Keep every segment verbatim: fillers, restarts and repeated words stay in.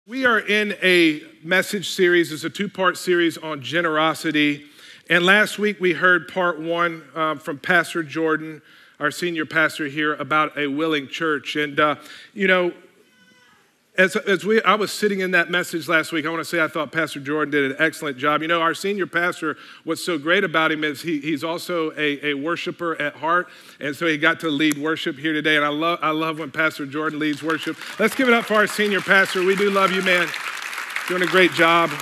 We are in a message series. It's a two-part series on generosity. And last week we heard part one um, from Pastor Jordan, our senior pastor here, about a willing church. And, uh, you know, as, as we, I was sitting in that message last week, I want to say I thought Pastor Jordan did an excellent job. You know, our senior pastor, what's so great about him is he, he's also a, a worshiper at heart. And so he got to lead worship here today. And I love, I love when Pastor Jordan leads worship. Let's give it up for our senior pastor. We do love you, man. Doing a great job.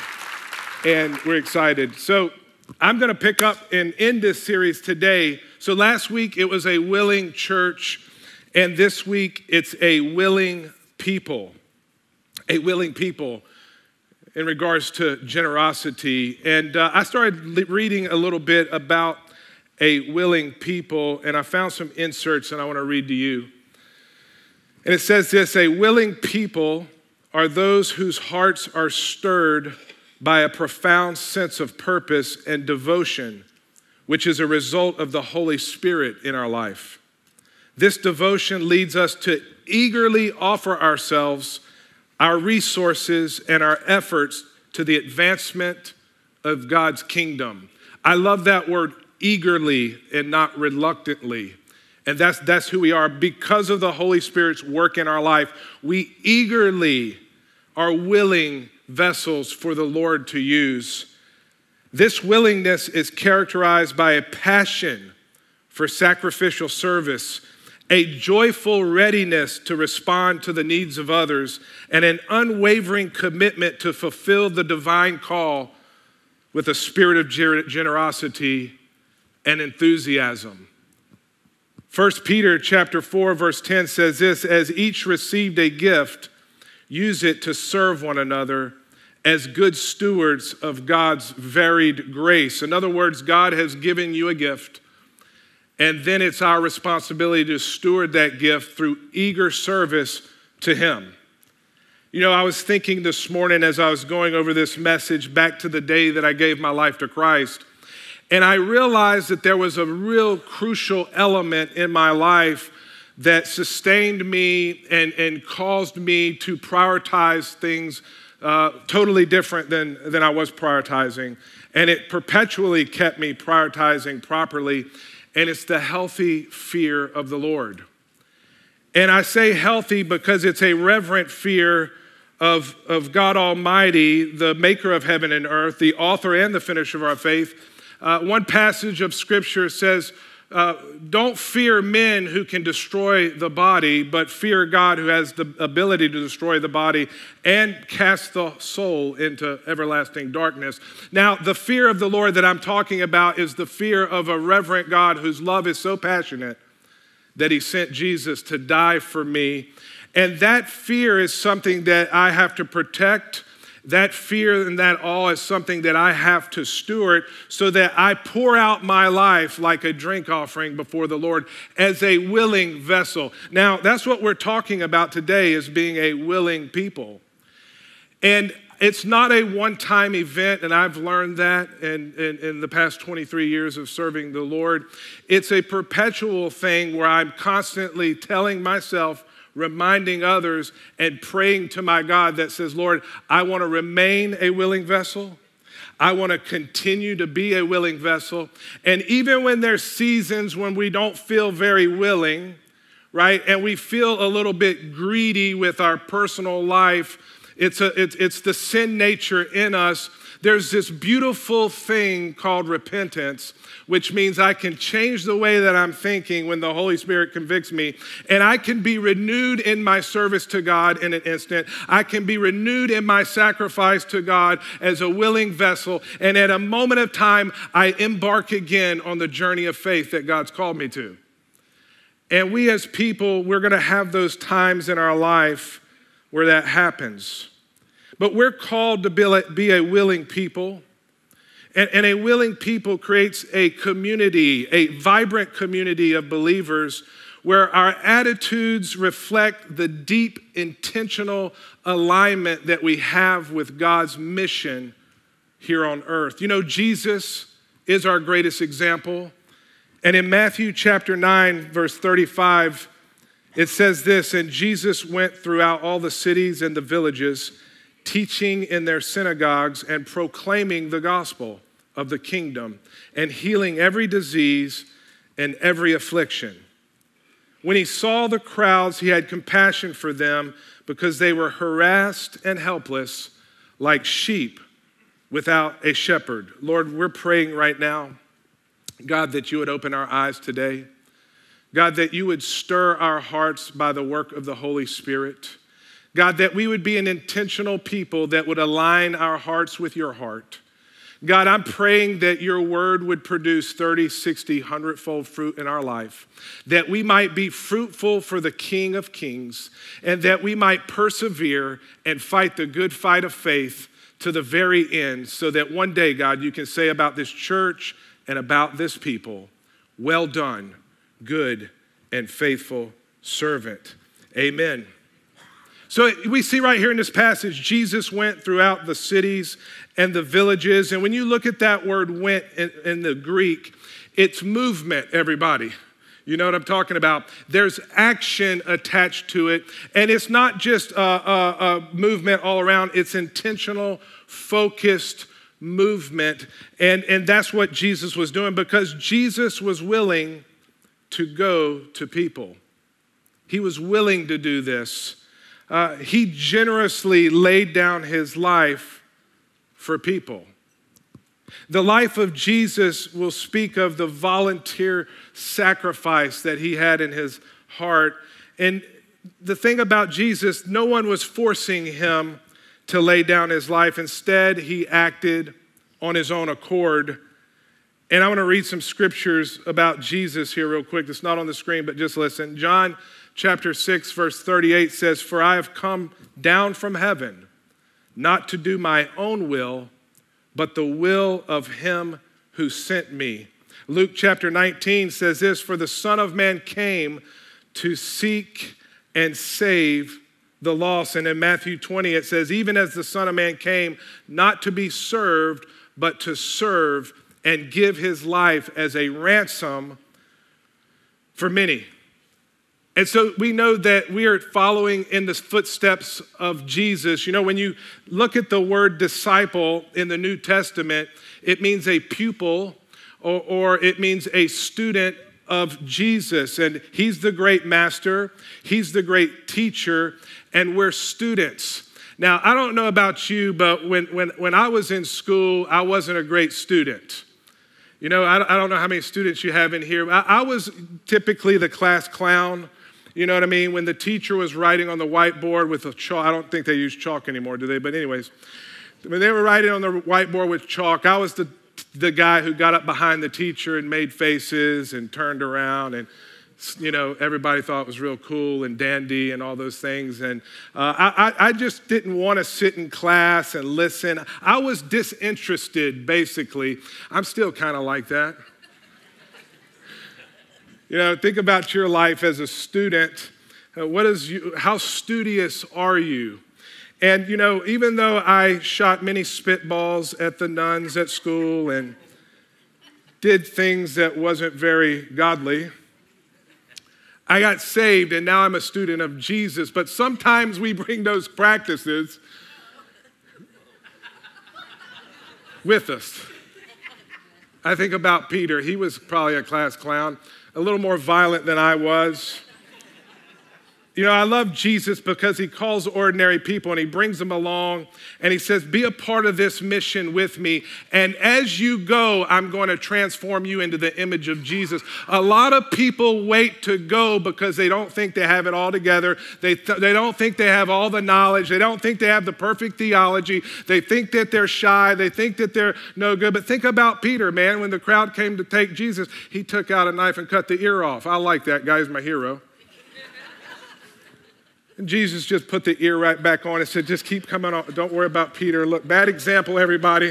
And we're excited. So I'm going to pick up and end this series today. So last week it was a willing church. And this week it's a willing people. A willing people in regards to generosity. And uh, I started le- reading a little bit about a willing people, and I found some inserts and I want to read to you. And it says this: a willing people are those whose hearts are stirred by a profound sense of purpose and devotion, which is a result of the Holy Spirit in our life. This devotion leads us to eagerly offer ourselves, our resources, and our efforts to the advancement of God's kingdom. I love that word, eagerly and not reluctantly. And that's, that's who we are. Because of the Holy Spirit's work in our life, we eagerly are willing vessels for the Lord to use. This willingness is characterized by a passion for sacrificial service, a joyful readiness to respond to the needs of others, and an unwavering commitment to fulfill the divine call with a spirit of generosity and enthusiasm. First Peter chapter four, verse ten says this: as each received a gift, use it to serve one another as good stewards of God's varied grace. In other words, God has given you a gift, and then it's our responsibility to steward that gift through eager service to Him. You know, I was thinking this morning as I was going over this message back to the day that I gave my life to Christ, and I realized that there was a real crucial element in my life that sustained me and, and caused me to prioritize things uh, totally different than, than I was prioritizing. And it perpetually kept me prioritizing properly. And it's the healthy fear of the Lord. And I say healthy because it's a reverent fear of, of God Almighty, the maker of heaven and earth, the author and the finisher of our faith. Uh, one passage of scripture says, uh, don't fear men who can destroy the body, but fear God who has the ability to destroy the body and cast the soul into everlasting darkness. Now, the fear of the Lord that I'm talking about is the fear of a reverent God whose love is so passionate that He sent Jesus to die for me. And that fear is something that I have to protect. That fear and that awe is something that I have to steward so that I pour out my life like a drink offering before the Lord as a willing vessel. Now, that's what we're talking about today, is being a willing people. And it's not a one-time event, and I've learned that in, in, in the past twenty-three years of serving the Lord. It's a perpetual thing where I'm constantly telling myself, reminding others, and praying to my God that says, Lord, I want to remain a willing vessel. I want to continue to be a willing vessel. And even when there's seasons when we don't feel very willing, right, and we feel a little bit greedy with our personal life, it's, a, it's, it's the sin nature in us. There's this beautiful thing called repentance, which means I can change the way that I'm thinking when the Holy Spirit convicts me, and I can be renewed in my service to God in an instant. I can be renewed in my sacrifice to God as a willing vessel, and at a moment of time, I embark again on the journey of faith that God's called me to. And we as people, we're gonna have those times in our life where that happens. But we're called to be a willing people. And, and a willing people creates a community, a vibrant community of believers where our attitudes reflect the deep, intentional alignment that we have with God's mission here on earth. You know, Jesus is our greatest example. And in Matthew chapter nine, verse thirty-five, it says this: and Jesus went throughout all the cities and the villages, teaching in their synagogues and proclaiming the gospel of the kingdom and healing every disease and every affliction. When he saw the crowds, he had compassion for them because they were harassed and helpless like sheep without a shepherd. Lord, we're praying right now, God, that you would open our eyes today. God, that you would stir our hearts by the work of the Holy Spirit. God, that we would be an intentional people that would align our hearts with your heart. God, I'm praying that your word would produce thirty, sixty, one hundred fold fruit in our life, that we might be fruitful for the King of Kings, and that we might persevere and fight the good fight of faith to the very end, so that one day, God, you can say about this church and about this people, well done, good and faithful servant. Amen. So we see right here in this passage, Jesus went throughout the cities and the villages. And when you look at that word went in, in the Greek, it's movement, everybody. You know what I'm talking about? There's action attached to it. And it's not just a, a, a movement all around. It's intentional, focused movement. And, and that's what Jesus was doing, because Jesus was willing to go to people. He was willing to do this. Uh, he generously laid down his life for people. The life of Jesus will speak of the volunteer sacrifice that he had in his heart. And the thing about Jesus, no one was forcing him to lay down his life. Instead, he acted on his own accord. And I want to read some scriptures about Jesus here real quick. It's not on the screen, but just listen. John chapter six, verse thirty-eight says, "For I have come down from heaven, not to do my own will, but the will of him who sent me." Luke chapter nineteen says this, "For the Son of Man came to seek and save the lost." And in Matthew twenty, it says, "Even as the Son of Man came, not to be served, but to serve and give his life as a ransom for many." And so we know that we are following in the footsteps of Jesus. You know, when you look at the word disciple in the New Testament, it means a pupil, or, or it means a student of Jesus. And he's the great master, he's the great teacher, and we're students. Now, I don't know about you, but when, when, when I was in school, I wasn't a great student. You know, I, I don't know how many students you have in here. I, I was typically the class clown. You know what I mean? When the teacher was writing on the whiteboard with a chalk, I don't think they use chalk anymore, do they? But anyways, when they were writing on the whiteboard with chalk, I was the, the guy who got up behind the teacher and made faces and turned around, and, you know, everybody thought it was real cool and dandy and all those things. And uh, I, I just didn't want to sit in class and listen. I was disinterested, basically. I'm still kind of like that. You know, think about your life as a student. Uh, what is you, how studious are you? And, you know, even though I shot many spitballs at the nuns at school and did things that wasn't very godly, I got saved and now I'm a student of Jesus. But sometimes we bring those practices with us. I think about Peter. He was probably a class clown, a little more violent than I was. You know, I love Jesus because he calls ordinary people and he brings them along and he says, be a part of this mission with me. And as you go, I'm going to transform you into the image of Jesus. A lot of people wait to go because they don't think they have it all together. They, th- they don't think they have all the knowledge. They don't think they have the perfect theology. They think that they're shy. They think that they're no good. But think about Peter, man. When the crowd came to take Jesus, he took out a knife and cut the ear off. I like that. Guy's my hero. And Jesus just put the ear right back on and said, just keep coming on. Don't worry about Peter. Look, bad example, everybody.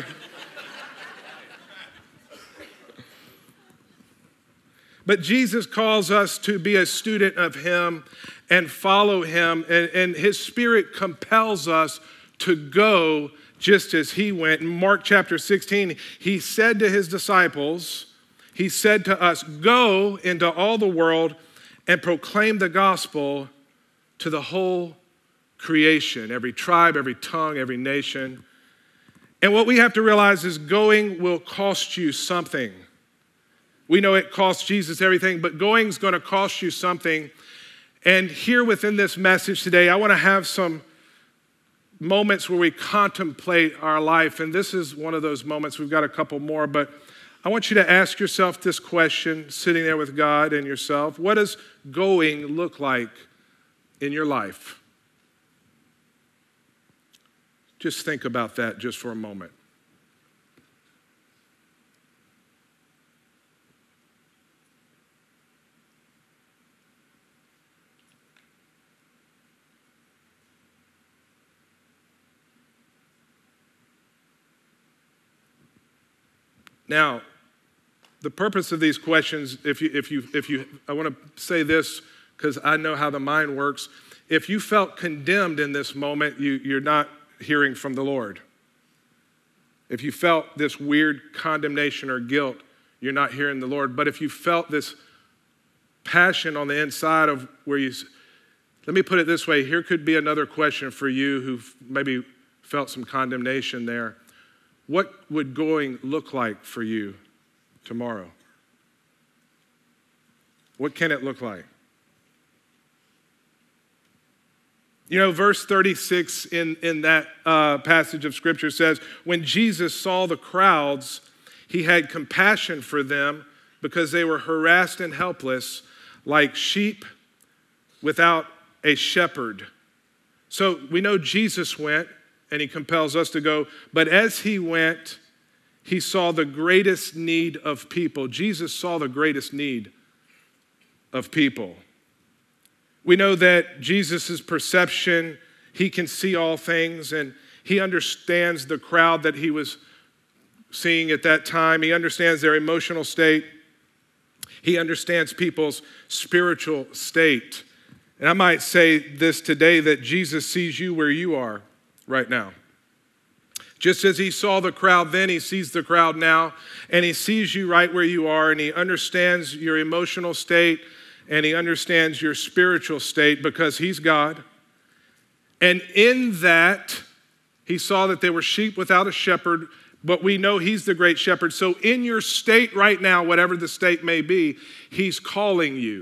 But Jesus calls us to be a student of him and follow him. And, and his spirit compels us to go just as he went. In Mark chapter sixteen, he said to his disciples, he said to us, go into all the world and proclaim the gospel to the whole creation, every tribe, every tongue, every nation. And what we have to realize is going will cost you something. We know it cost Jesus everything, but going is going to cost you something. And here within this message today, I want to have some moments where we contemplate our life. And this is one of those moments. We've got a couple more, but I want you to ask yourself this question, sitting there with God and yourself. What does going look like in your life? Just think about that just for a moment. Now, the purpose of these questions, if you, if you, if you, I want to say this because I know how the mind works. If you felt condemned in this moment, you, you're not hearing from the Lord. If you felt this weird condemnation or guilt, you're not hearing the Lord. But if you felt this passion on the inside of where you, let me put it this way, here could be another question for you who maybe felt some condemnation there. What would going look like for you tomorrow? What can it look like? You know, verse thirty-six in, in that uh, passage of Scripture says, when Jesus saw the crowds, he had compassion for them because they were harassed and helpless like sheep without a shepherd. So we know Jesus went, and he compels us to go. But as he went, he saw the greatest need of people. Jesus saw the greatest need of people. We know that Jesus' perception, he can see all things, and he understands the crowd that he was seeing at that time. He understands their emotional state. He understands people's spiritual state. And I might say this today, that Jesus sees you where you are right now. Just as he saw the crowd then, he sees the crowd now, and he sees you right where you are, and he understands your emotional state, and he understands your spiritual state because he's God. And in that, he saw that they were sheep without a shepherd, but we know he's the great shepherd. So in your state right now, whatever the state may be, he's calling you.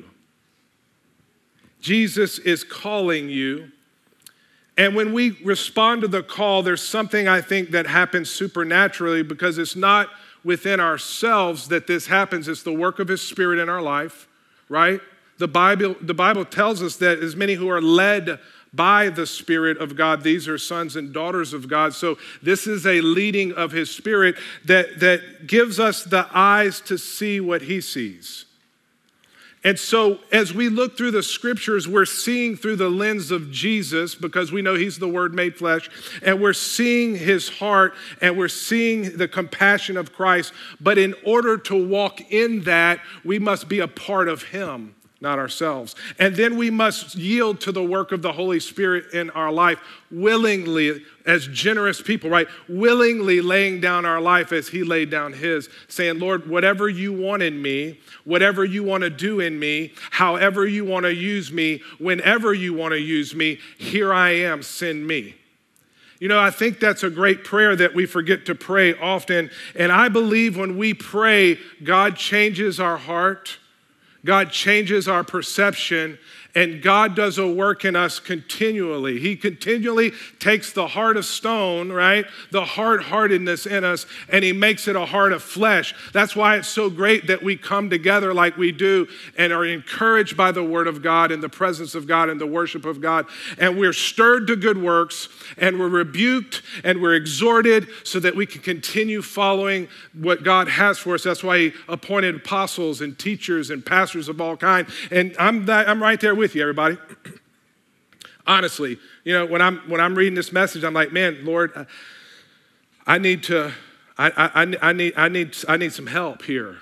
Jesus is calling you. And when we respond to the call, there's something I think that happens supernaturally because it's not within ourselves that this happens. It's the work of his Spirit in our life, right? The Bible, the Bible tells us that as many who are led by the Spirit of God, these are sons and daughters of God. So this is a leading of his Spirit that, that gives us the eyes to see what he sees. And so as we look through the scriptures, we're seeing through the lens of Jesus because we know he's the Word made flesh, and we're seeing his heart, and we're seeing the compassion of Christ. But in order to walk in that, we must be a part of him, not ourselves. And then we must yield to the work of the Holy Spirit in our life willingly, as generous people, right? Willingly laying down our life as he laid down his, saying, Lord, whatever you want in me, whatever you want to do in me, however you want to use me, whenever you want to use me, here I am, send me. You know, I think that's a great prayer that we forget to pray often. And I believe when we pray, God changes our heart, God changes our perception, and God does a work in us continually. He continually takes the heart of stone, right? The hard-heartedness in us, and he makes it a heart of flesh. That's why it's so great that we come together like we do and are encouraged by the word of God and the presence of God and the worship of God. And we're stirred to good works, and we're rebuked, and we're exhorted so that we can continue following what God has for us. That's why he appointed apostles and teachers and pastors of all kinds. And I'm, that, I'm right there with you, everybody. Honestly, you know, when I'm when I'm reading this message, I'm like, man, Lord, I, I need to, I, I, I need, I need, I need some help here.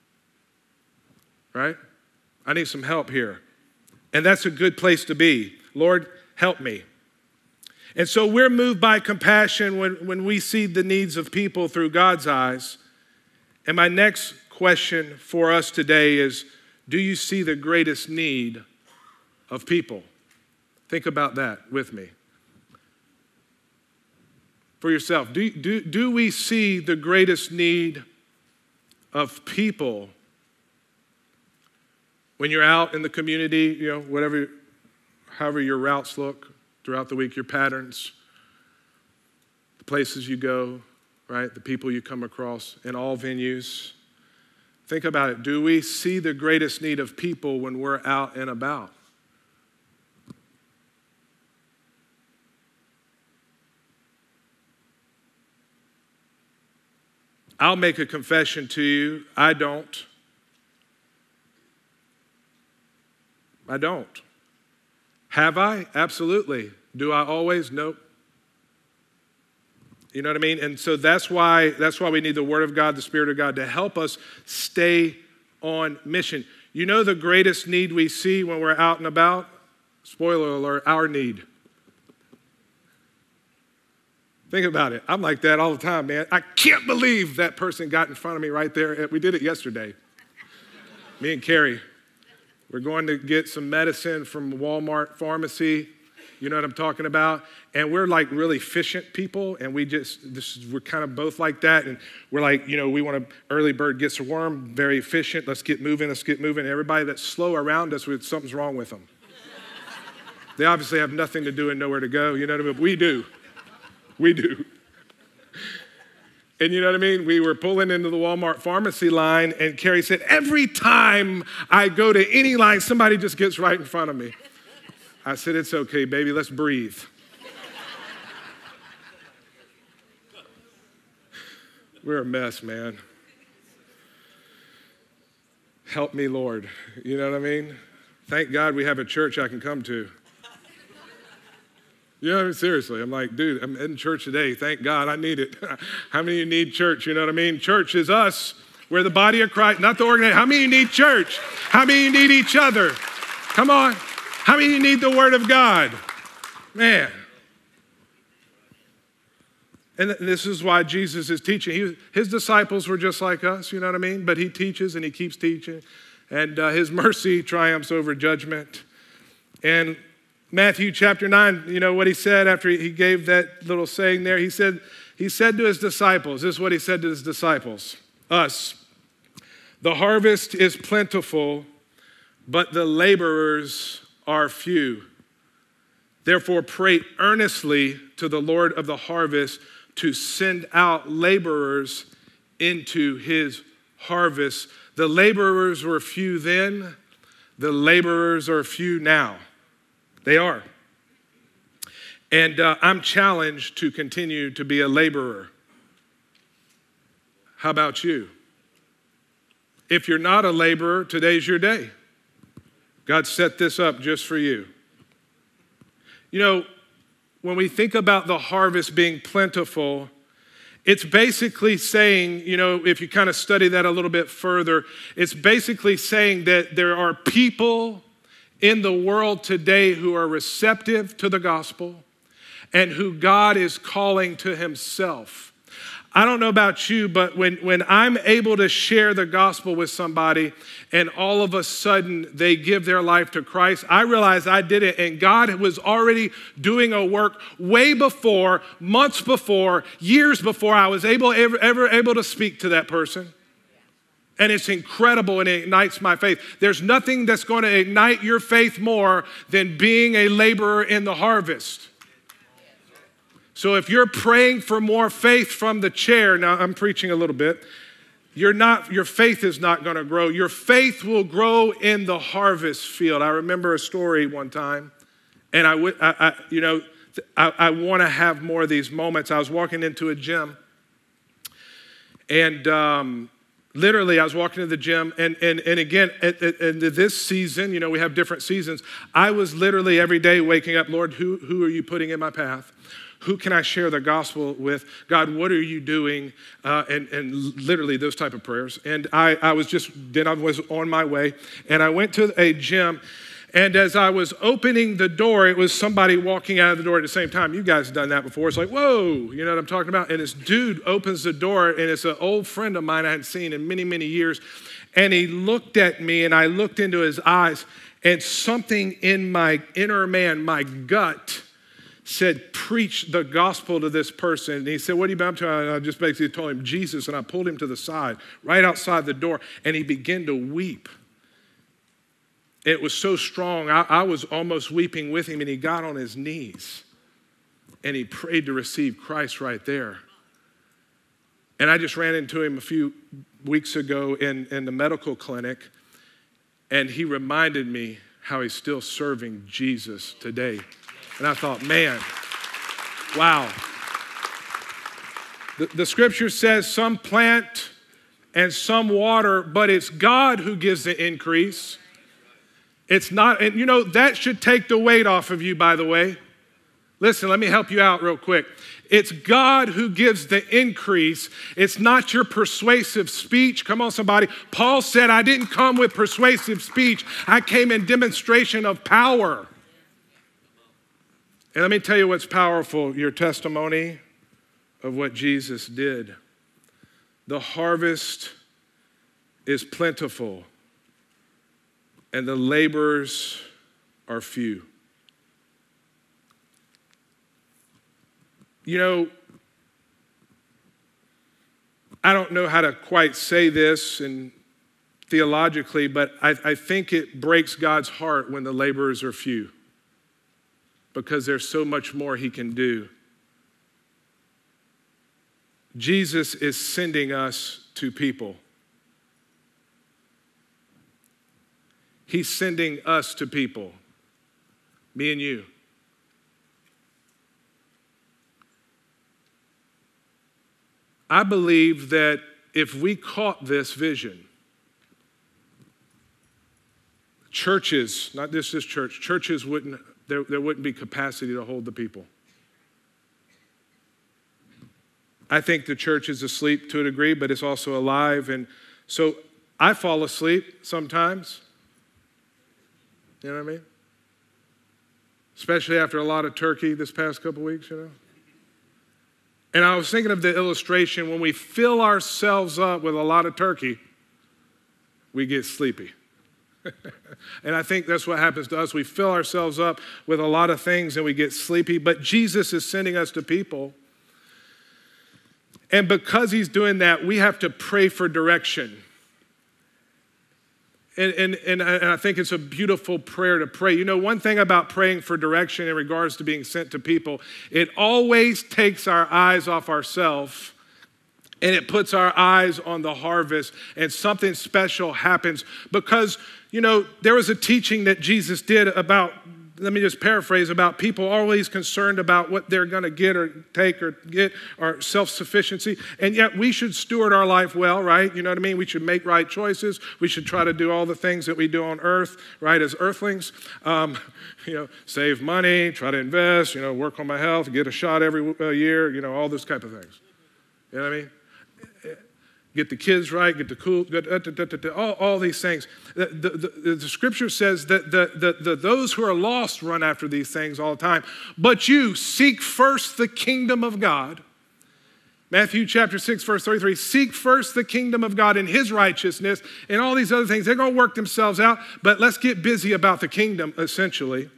Right? I need some help here. And that's a good place to be. Lord, help me. And so we're moved by compassion when, when we see the needs of people through God's eyes. And my next question for us today is, do you see the greatest need of people? Think about that with me. for yourself. Do, do, do we see the greatest need of people when you're out in the community, you know, whatever, however your routes look throughout the week, your patterns, the places you go, right, the people you come across in all venues? Think about it. Do we see the greatest need of people when we're out and about? I'll make a confession to you. I don't. I don't. Have I? Absolutely. Do I always? Nope. You know what I mean? And so that's why, that's why we need the Word of God, the Spirit of God, to help us stay on mission. You know the greatest need we see when we're out and about? Spoiler alert, our need. Think about it. I'm like that all the time, man. I can't believe that person got in front of me right there. We did it yesterday. Me and Carrie. We're going to get some medicine from Walmart pharmacy. You know what I'm talking about? And we're like really efficient people, and we just, this is, we're kind of both like that. And we're like, you know, we want to, early bird gets a worm, very efficient. Let's get moving, let's get moving. Everybody that's slow around us, something's wrong with them. They obviously have nothing to do and nowhere to go. You know what I mean? But we do. We do. And you know what I mean? We were pulling into the Walmart pharmacy line, and Carrie said, every time I go to any line, somebody just gets right in front of me. I said, it's okay, baby, let's breathe. We're a mess, man. Help me, Lord. You know what I mean? Thank God we have a church I can come to. You know, seriously, I'm like, dude, I'm in church today. Thank God, I need it. How many of you need church? You know what I mean? Church is us. We're the body of Christ, not the organization. How many of you need church? How many of you need each other? Come on. How many of you need the Word of God? Man. And this is why Jesus is teaching. He, his disciples were just like us, you know what I mean? But he teaches and he keeps teaching. And uh, his mercy triumphs over judgment. And Matthew chapter nine, you know what he said after he gave that little saying there? He said, he said to his disciples, this is what he said to his disciples, us, the harvest is plentiful, but the laborers are few. Therefore, pray earnestly to the Lord of the harvest to send out laborers into his harvest. The laborers were few then, the laborers are few now. They are. And uh, I'm challenged to continue to be a laborer. How about you? If you're not a laborer, today's your day. God set this up just for you. You know, when we think about the harvest being plentiful, it's basically saying, you know, if you kind of study that a little bit further, it's basically saying that there are people in the world today who are receptive to the gospel and who God is calling to himself. I don't know about you, but when, when I'm able to share the gospel with somebody and all of a sudden they give their life to Christ, I realize I did it, and God was already doing a work way before, months before, years before I was able ever, ever able to speak to that person. And it's incredible, and it ignites my faith. There's nothing that's going to ignite your faith more than being a laborer in the harvest. So if you're praying for more faith from the chair, now I'm preaching a little bit, you're not, your faith is not going to grow. Your faith will grow in the harvest field. I remember a story one time, and I, I, I you know, I, I want to have more of these moments. I was walking into a gym, and um, literally, I was walking to the gym, and and and again, at, at, at this season, you know, we have different seasons. I was literally every day waking up, Lord, who who are you putting in my path? Who can I share the gospel with? God, what are you doing? Uh, and and literally those type of prayers. And I I was just then I was on my way, and I went to a gym. And as I was opening the door, it was somebody walking out of the door at the same time. You guys have done that before. It's like, whoa, you know what I'm talking about? And this dude opens the door, and it's an old friend of mine I hadn't seen in many, many years. And he looked at me, and I looked into his eyes, and something in my inner man, my gut, said, preach the gospel to this person. And he said, what are you about to? And I just basically told him Jesus, and I pulled him to the side, right outside the door, and he began to weep. It was so strong, I, I was almost weeping with him, and he got on his knees, and he prayed to receive Christ right there. And I just ran into him a few weeks ago in, in the medical clinic, and he reminded me how he's still serving Jesus today. And I thought, man, wow. The, the scripture says some plant and some water, but it's God who gives the increase. It's not, and you know, that should take the weight off of you, by the way. Listen, let me help you out real quick. It's God who gives the increase. It's not your persuasive speech. Come on, somebody. Paul said, I didn't come with persuasive speech. I came in demonstration of power. And let me tell you what's powerful, your testimony of what Jesus did. The harvest is plentiful, and the laborers are few. You know, I don't know how to quite say this and theologically, but I, I think it breaks God's heart when the laborers are few, because there's so much more he can do. Jesus is sending us to people. He's sending us to people, me and you. I believe that if we caught this vision, churches, not just this church, churches wouldn't, there, there wouldn't be capacity to hold the people. I think the church is asleep to a degree, but it's also alive. And so I fall asleep sometimes. You know what I mean? Especially after a lot of turkey this past couple weeks, you know? And I was thinking of the illustration, when we fill ourselves up with a lot of turkey, we get sleepy. And I think that's what happens to us. We fill ourselves up with a lot of things and we get sleepy. But Jesus is sending us to people. And because he's doing that, we have to pray for direction. And, and, and, I, and I think it's a beautiful prayer to pray. You know, one thing about praying for direction in regards to being sent to people, it always takes our eyes off ourselves and it puts our eyes on the harvest, and something special happens. Because, you know, there was a teaching that Jesus did about, let me just paraphrase, about people always concerned about what they're going to get or take or get, or self-sufficiency. And yet we should steward our life well, right? You know what I mean? We should make right choices. We should try to do all the things that we do on earth, right, as earthlings. Um, you know, save money, try to invest, you know, work on my health, get a shot every uh, year, you know, all those type of things. You know what I mean? Get the kids right, get the cool, get, uh, da, da, da, da, all, all these things. The, the, the, the scripture says that the, the, the, those who are lost run after these things all the time. But you seek first the kingdom of God. Matthew chapter six, verse thirty-three, seek first the kingdom of God and his righteousness, and all these other things. They're going to work themselves out, but let's get busy about the kingdom, essentially,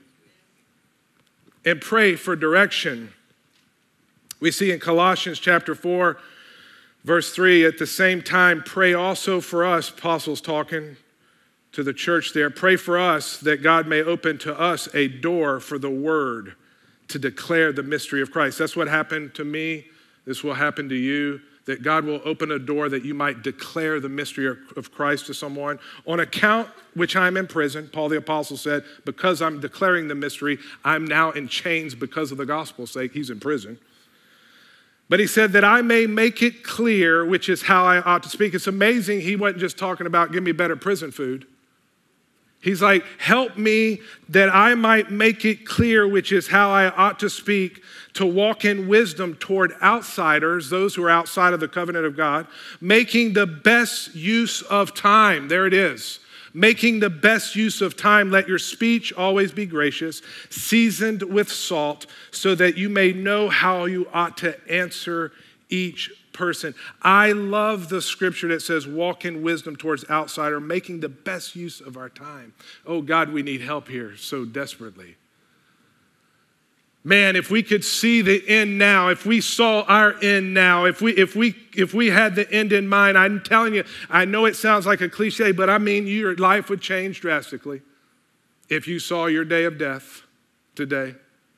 and pray for direction. We see in Colossians chapter four, verse three, at the same time, pray also for us, apostles talking to the church there. Pray for us that God may open to us a door for the word to declare the mystery of Christ. That's what happened to me. This will happen to you, that God will open a door that you might declare the mystery of Christ to someone. On account which I'm in prison, Paul the apostle said, because I'm declaring the mystery, I'm now in chains because of the gospel's sake. He's in prison. But he said that I may make it clear, which is how I ought to speak. It's amazing he wasn't just talking about give me better prison food. He's like, help me that I might make it clear, which is how I ought to speak, to walk in wisdom toward outsiders, those who are outside of the covenant of God, making the best use of time. There it is. Making the best use of time, let your speech always be gracious, seasoned with salt, so that you may know how you ought to answer each person. I love the scripture that says, walk in wisdom towards outsider, making the best use of our time. Oh God, we need help here so desperately. Man, if we could see the end now, if we saw our end now, if we if we if we had the end in mind, I'm telling you, I know it sounds like a cliche, but I mean your life would change drastically if you saw your day of death today.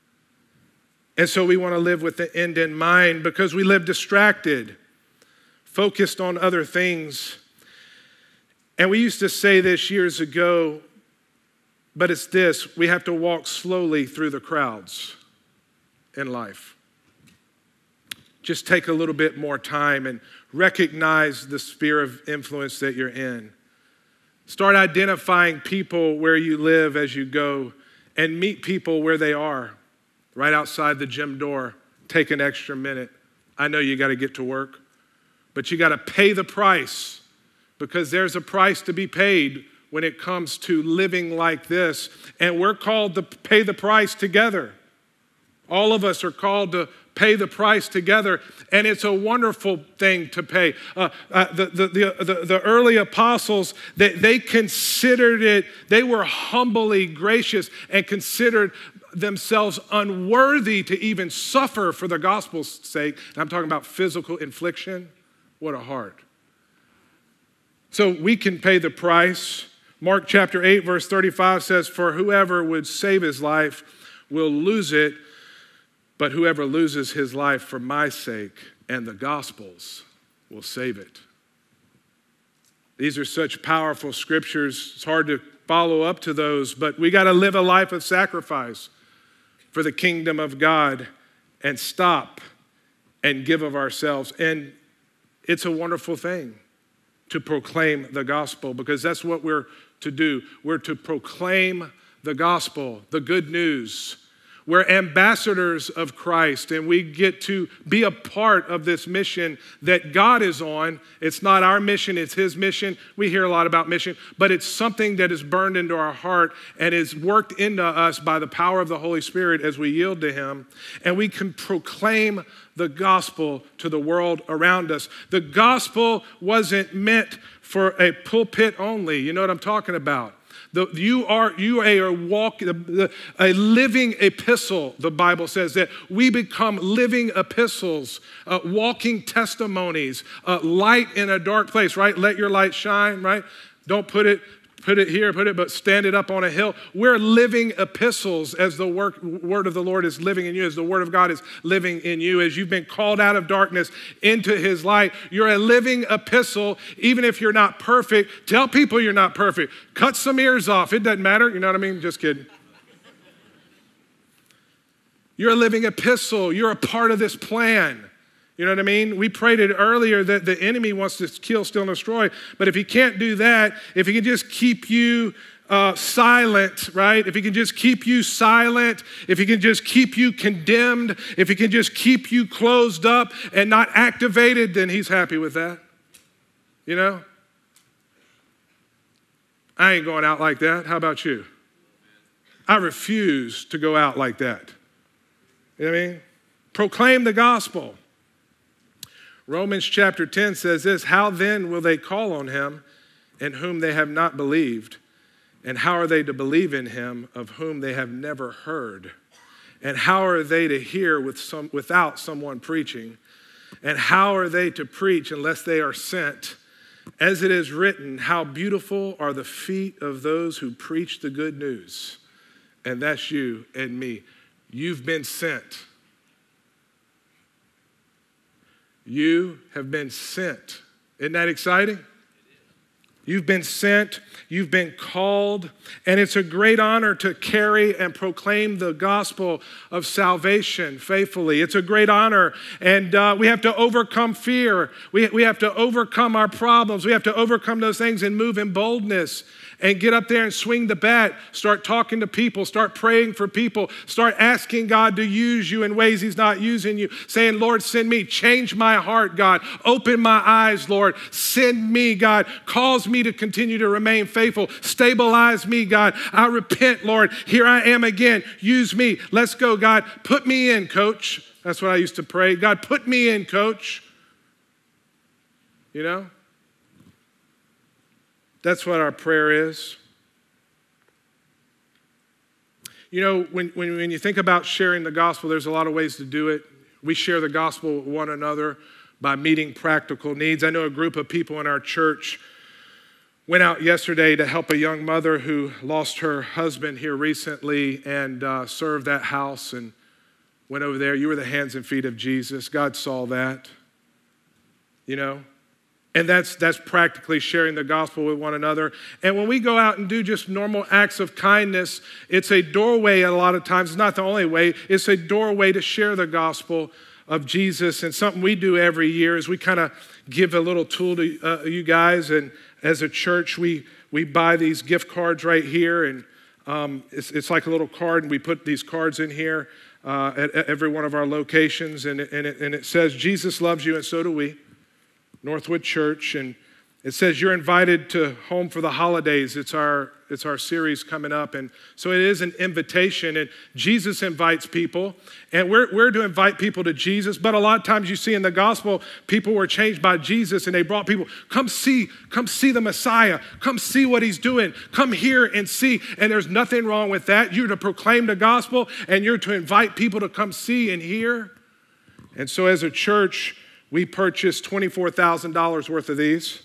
And so we want to live with the end in mind because we live distracted, focused on other things. And we used to say this years ago, but it's this: we have to walk slowly through the crowds in life. Just take a little bit more time and recognize the sphere of influence that you're in. Start identifying people where you live as you go and meet people where they are. Right outside the gym door, take an extra minute. I know you got to get to work, but you got to pay the price because there's a price to be paid when it comes to living like this. And we're called to pay the price together. All of us are called to pay the price together, and it's a wonderful thing to pay. Uh, uh, the, the, the, the, the early apostles, they, they considered it, they were humbly gracious and considered themselves unworthy to even suffer for the gospel's sake. And I'm talking about physical infliction. What a heart. So we can pay the price. Mark chapter eight, verse thirty-five says, "For whoever would save his life will lose it, but whoever loses his life for my sake and the gospel's will save it." These are such powerful scriptures. It's hard to follow up to those, but we got to live a life of sacrifice for the kingdom of God and stop and give of ourselves. And it's a wonderful thing to proclaim the gospel because that's what we're to do. We're to proclaim the gospel, the good news. We're ambassadors of Christ, and we get to be a part of this mission that God is on. It's not our mission, it's his mission. We hear a lot about mission, but it's something that is burned into our heart and is worked into us by the power of the Holy Spirit as we yield to him. And we can proclaim the gospel to the world around us. The gospel wasn't meant for a pulpit only. You know what I'm talking about? The, you are you are a walk a living epistle. The Bible says that we become living epistles, uh, walking testimonies, uh, light in a dark place. Right? Let your light shine. Right? Don't put it put it here, put it, but stand it up on a hill. We're living epistles as the work, word of the Lord is living in you, as the word of God is living in you, as you've been called out of darkness into his light. You're a living epistle, even if you're not perfect. Tell people you're not perfect. Cut some ears off. It doesn't matter. You know what I mean? Just kidding. You're a living epistle. You're a part of this plan. You know what I mean? We prayed it earlier that the enemy wants to kill, steal, and destroy. But if he can't do that, if he can just keep you uh, silent, right? If he can just keep you silent, if he can just keep you condemned, if he can just keep you closed up and not activated, then he's happy with that. You know? I ain't going out like that. How about you? I refuse to go out like that. You know what I mean? Proclaim the gospel. Romans chapter ten says this: how then will they call on him in whom they have not believed? And how are they to believe in him of whom they have never heard? And how are they to hear with some, without someone preaching? And how are they to preach unless they are sent? As it is written, how beautiful are the feet of those who preach the good news. And that's you and me. You've been sent. You have been sent. Isn't that exciting? You've been sent, you've been called, and it's a great honor to carry and proclaim the gospel of salvation faithfully. It's a great honor, and uh, we have to overcome fear. We, we have to overcome our problems. We have to overcome those things and move in boldness and get up there and swing the bat. Start talking to people. Start praying for people. Start asking God to use you in ways he's not using you. Saying, Lord, send me. Change my heart, God. Open my eyes, Lord. Send me, God. Cause me to continue to remain faithful. Stabilize me, God. I repent, Lord. Here I am again. Use me. Let's go, God. Put me in, coach. That's what I used to pray. God, put me in, coach. You know? That's what our prayer is. You know, when, when, when you think about sharing the gospel, there's a lot of ways to do it. We share the gospel with one another by meeting practical needs. I know a group of people in our church went out yesterday to help a young mother who lost her husband here recently and uh, served that house and went over there. You were the hands and feet of Jesus. God saw that, you know. And that's that's practically sharing the gospel with one another. And when we go out and do just normal acts of kindness, it's a doorway a lot of times. It's not the only way. It's a doorway to share the gospel of Jesus. And something we do every year is we kind of give a little tool to uh, you guys. And as a church, we we buy these gift cards right here. And um, it's, it's like a little card. And we put these cards in here uh, at, at every one of our locations. And it, and, it, and it says, Jesus loves you and so do we. Northwood Church, and it says you're invited to Home for the Holidays. It's our it's our series coming up, and so it is an invitation, and Jesus invites people, and we're, we're to invite people to Jesus, but a lot of times you see in the gospel, people were changed by Jesus, and they brought people, come see, come see the Messiah, come see what he's doing, come here and see, and there's nothing wrong with that. You're to proclaim the gospel, and you're to invite people to come see and hear, and so as a church, we purchased twenty-four thousand dollars worth of these,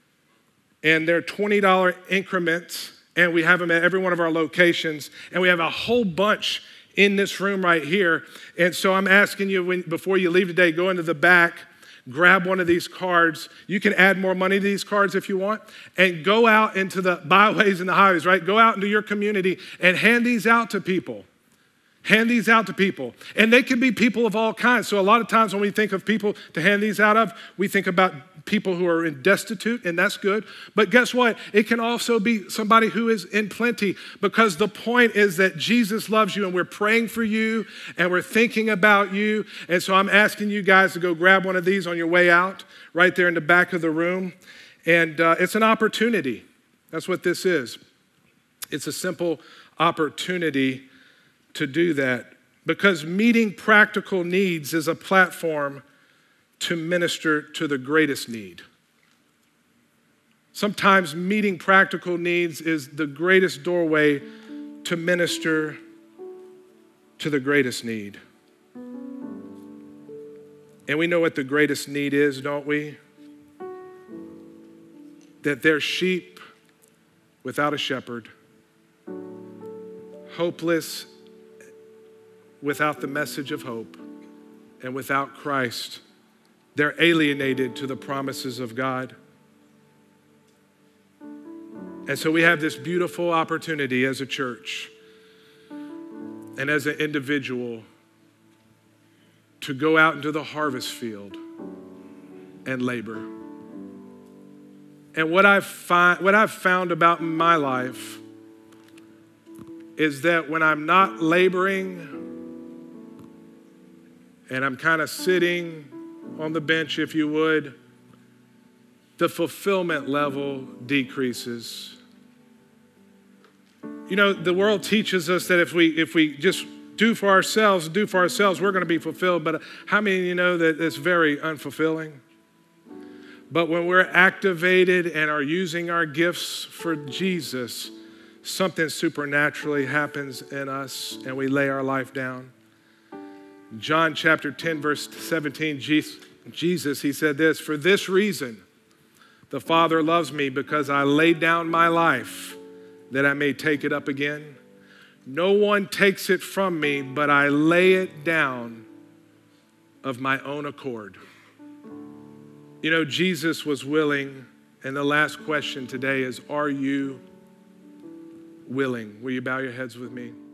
and they're twenty dollar increments, and we have them at every one of our locations, and we have a whole bunch in this room right here. And so I'm asking you, when, before you leave today, go into the back, grab one of these cards. You can add more money to these cards if you want, and go out into the byways and the highways, right? Go out into your community and hand these out to people. Hand these out to people. And they can be people of all kinds. So a lot of times when we think of people to hand these out of, we think about people who are in destitute, and that's good. But guess what? It can also be somebody who is in plenty, because the point is that Jesus loves you, and we're praying for you, and we're thinking about you. And so I'm asking you guys to go grab one of these on your way out, right there in the back of the room. And uh, it's an opportunity. That's what this is. It's a simple opportunity to do that, because meeting practical needs is a platform to minister to the greatest need. Sometimes meeting practical needs is the greatest doorway to minister to the greatest need. And we know what the greatest need is, don't we? That they're sheep without a shepherd, hopeless without the message of hope, and without Christ. They're alienated to the promises of God. And so we have this beautiful opportunity as a church and as an individual to go out into the harvest field and labor. And what I've, find, what I've found about my life is that when I'm not laboring, and I'm kind of sitting on the bench, if you would, the fulfillment level decreases. You know, the world teaches us that if we if we just do for ourselves, do for ourselves, we're going to be fulfilled. But how many of you know that it's very unfulfilling? But when we're activated and are using our gifts for Jesus, something supernaturally happens in us, and we lay our life down. John chapter ten, verse seventeen, Jesus, he said this, "For this reason, the Father loves me, because I laid down my life that I may take it up again. No one takes it from me, but I lay it down of my own accord." You know, Jesus was willing, and the last question today is, are you willing? Will you bow your heads with me?